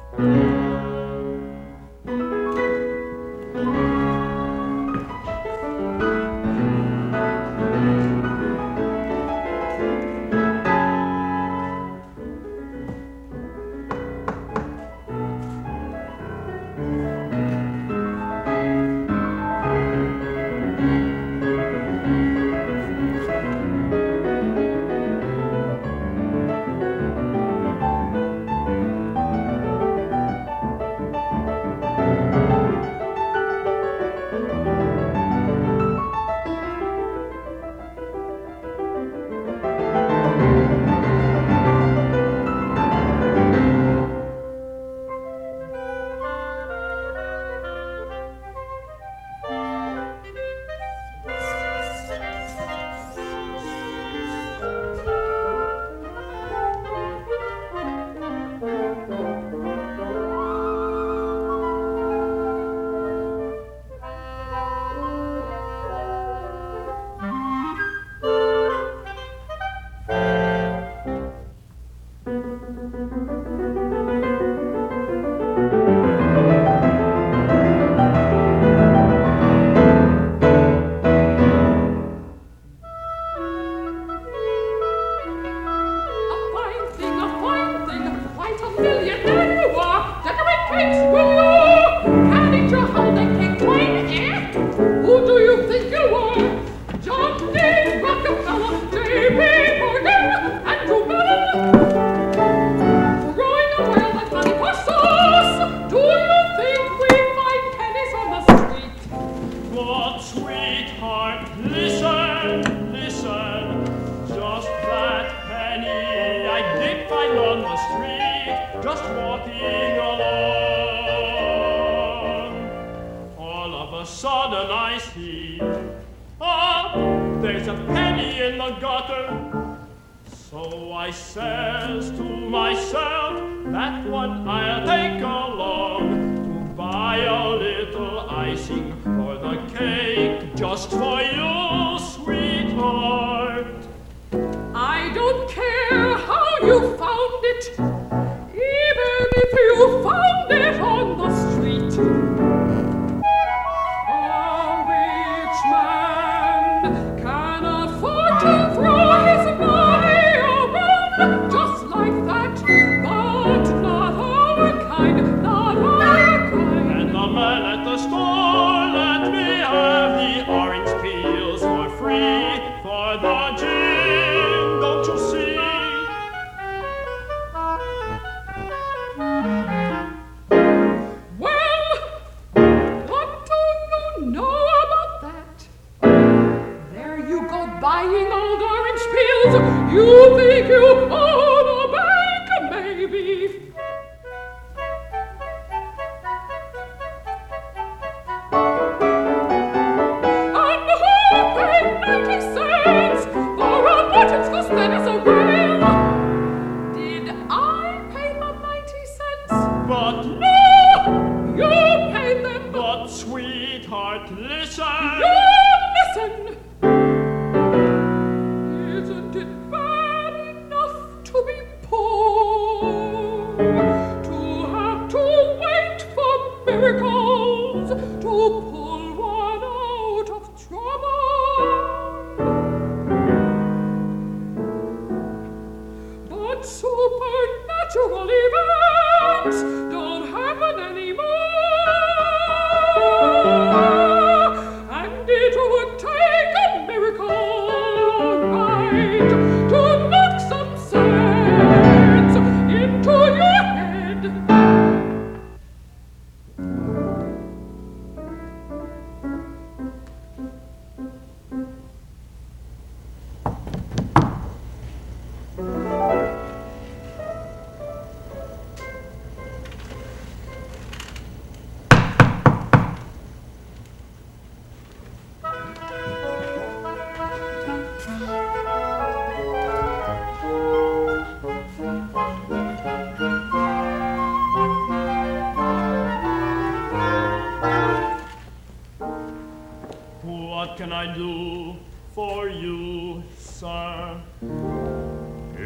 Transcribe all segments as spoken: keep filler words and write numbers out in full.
What can I do for you, sir?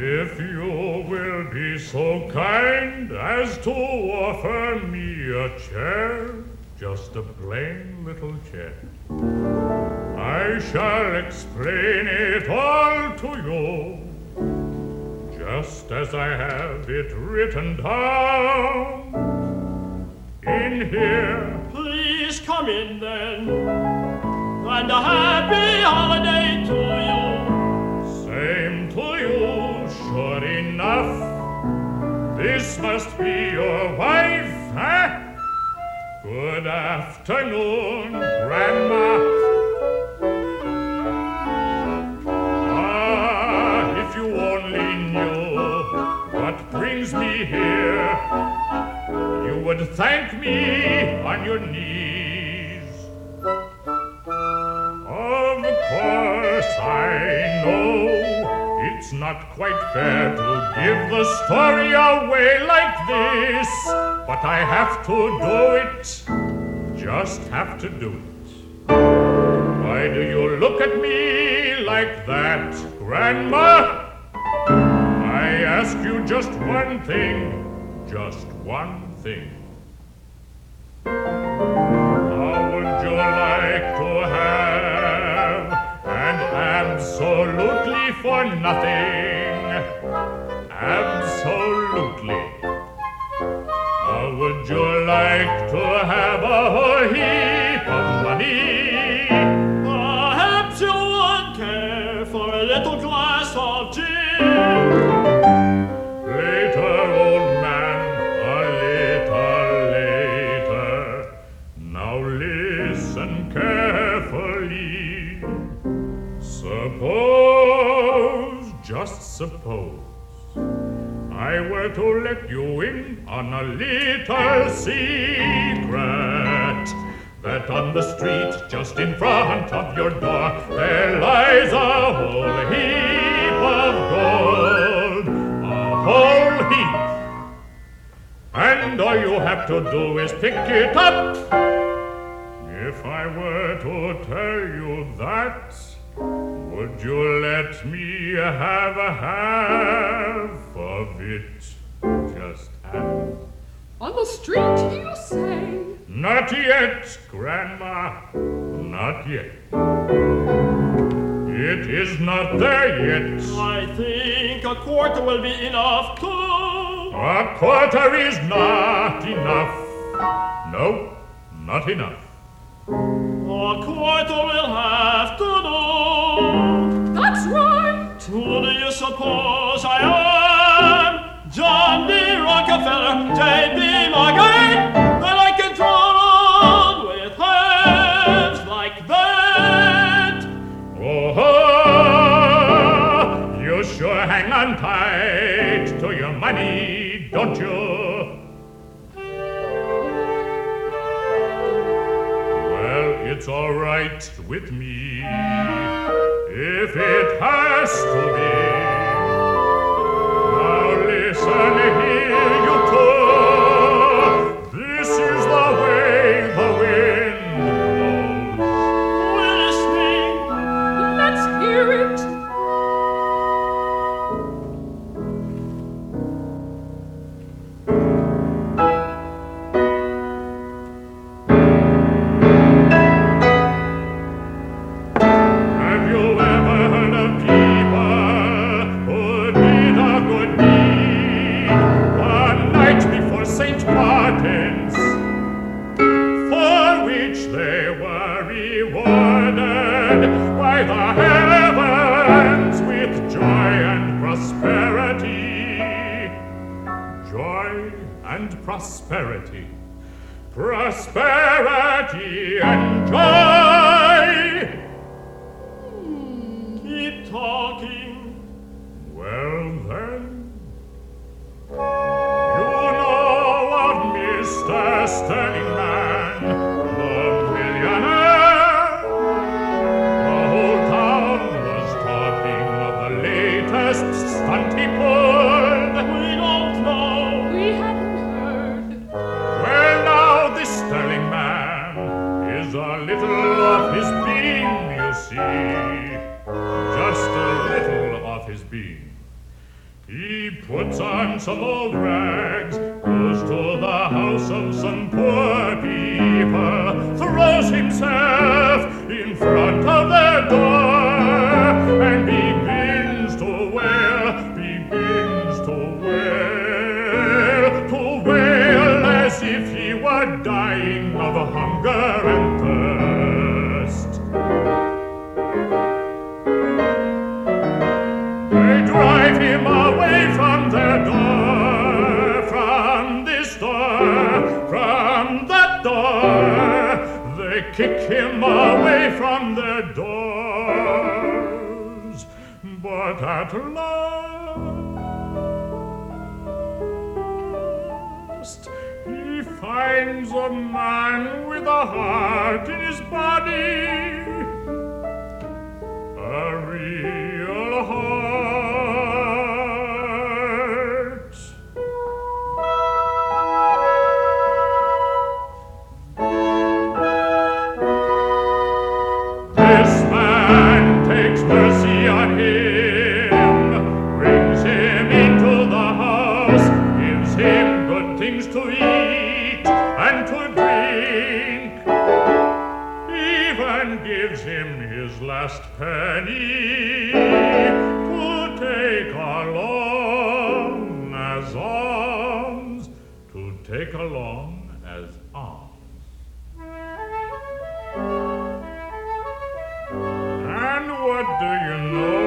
If you will be so kind as to offer me a chair, just a plain little chair, I shall explain it all to you, just as I have it written down in here. Please come in then, and a happy holiday to you. Same to you, sure enough. This must be your wife, eh? Good afternoon, Grandma. Ah, if you only knew what brings me here, you would thank me on your knees. Of course, I know it's not quite fair to give the story away like this, but I have to do it, just have to do it. Why do you look at me like that, Grandma? I ask you just one thing, just one thing. How would you like to have an absolutely for nothing? Absolutely. How would you like to have a whole heap of money? Perhaps you would care for a little glass of gin. Later, old man, a little later. Now listen carefully. Suppose, just suppose, I were to let you in on a little secret, that on the street just in front of your door there lies a whole heap of gold, a whole heap, and all you have to do is pick it up. If I were to tell you that, would you let me have a half of it? Just half. On the street, you say? Not yet, Grandma. Not yet. It is not there yet. I think a quarter will be enough too. A quarter is not enough. No, not enough. A quarter will have to do. That's right. Who do you suppose I am? John D. Rockefeller, J B. Morgan, that I can throw around with hands like that. Oh, you sure hang on tight to your money, don't you? It's all right with me, if it has to be. Now listen here, you two. This is the way the wind blows. We're listening. Let's hear it. Prosperity, prosperity and joy. Hmm. Keep talking. Well then, you know of Mister Sterling Man, the millionaire. The whole town was talking of the latest stunt he pulled. We don't know. We hadn't heard. Well, now this Sterling Man is a little off his beam, you see. Just a little off his beam. He puts on some old rags, goes to the house of some poor people, throws himself in front of their door, and begins to wail, begins to wail, to wail as if he were dying of hunger and thirst. They drive him away from their door, from this door, from that door. They kick him away from their doors. But at last he finds a man with a heart in his body, a real heart. This man takes mercy on him, brings him into the house, gives him good things to eat and to drink, even gives him his last penny to take along as alms, to take along as alms. And what do you know?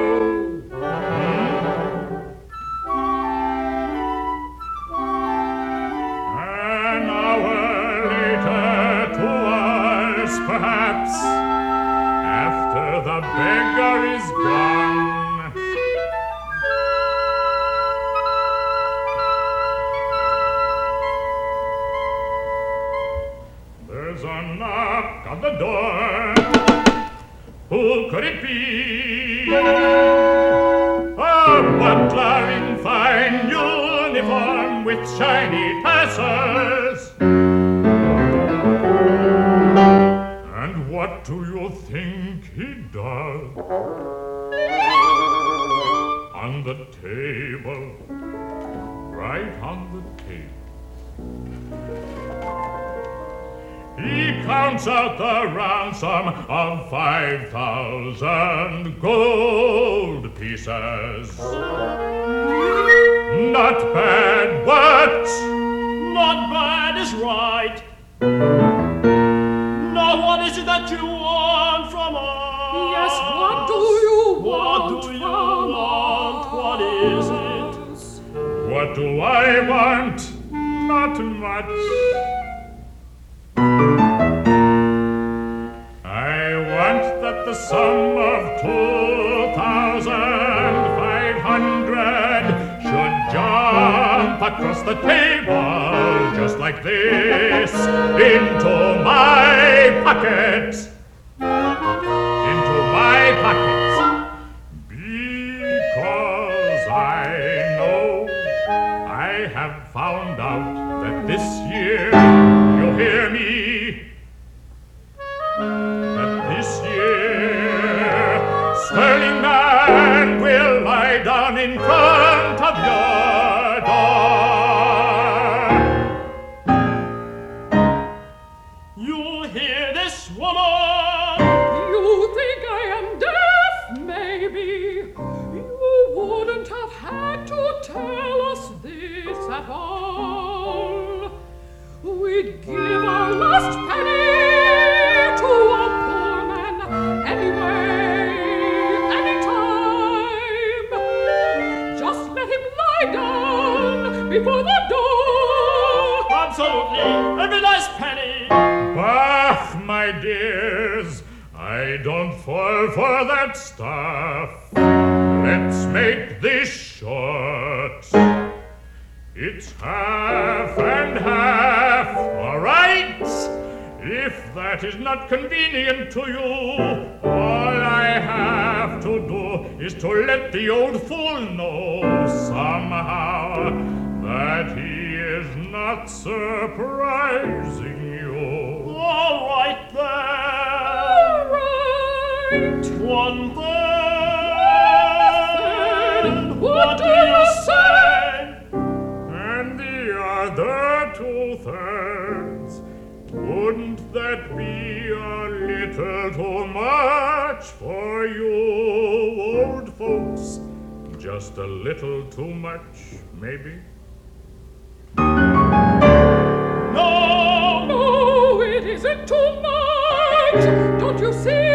An hour later, two hours perhaps, after the beggar is gone, there's a knock on the door. Who could it be? A butler in fine uniform with shiny tassels. And what do you think he does? On the table, right on the table, he counts out the ransom of five thousand gold pieces. Not bad, but Not bad is right. Now what is it that you want from us? Yes, what do you What want do you from want? us? What is it? what do I want? Not much. I want that the sum of two thousand five hundred should jump across the table just like this into my pocket, into my pocket, because I know I have found out that this year, you hear me, that this year Sterling Man will lie down in front of your door. You hear this, woman? You think I am deaf, maybe? You wouldn't have had to tell us this at all. We'd give our last penny to a poor man anyway, anytime. Just let him lie down before the door. Absolutely. Every last penny. Bah, my dears, I don't fall for that stuff. Let's make this short. It's half and half, all right? If that is not convenient to you, all I have to do is to let the old fool know somehow that he is not surprising you. All right then. All right. One third. What do you say? other two-thirds. Wouldn't that be a little too much for you old folks? Just a little too much, maybe? No! No, it isn't too much! Don't you see?